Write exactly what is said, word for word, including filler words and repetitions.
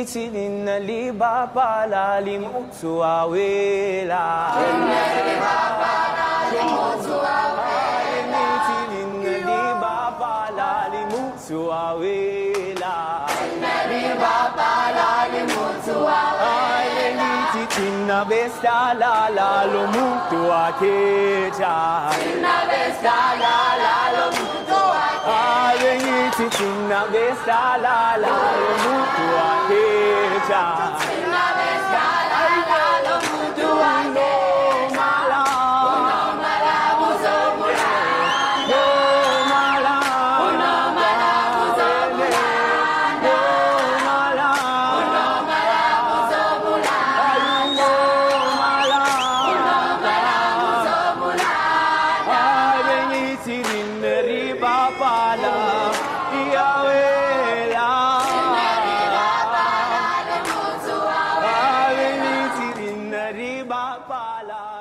Beniti dinna liba pala limutu awela. Dinna liba pala limutu awela. Beniti dinna liba pala limutu awela. Dinna liba pala limutu awela. Beniti dinna besta la la lomutu akeja. Dinna besta la la lomutu akeja. Beniti dinna besta la la lomutu akeja. Dinna besta la la lomutu akeja. Mala, no mala buzo mula. No mala, no mala buzo mula. No mala, no mala buzo mula. No mala, no mala buzo mula. Beniti dinna riba pala awela. Beniti dinna riba pala.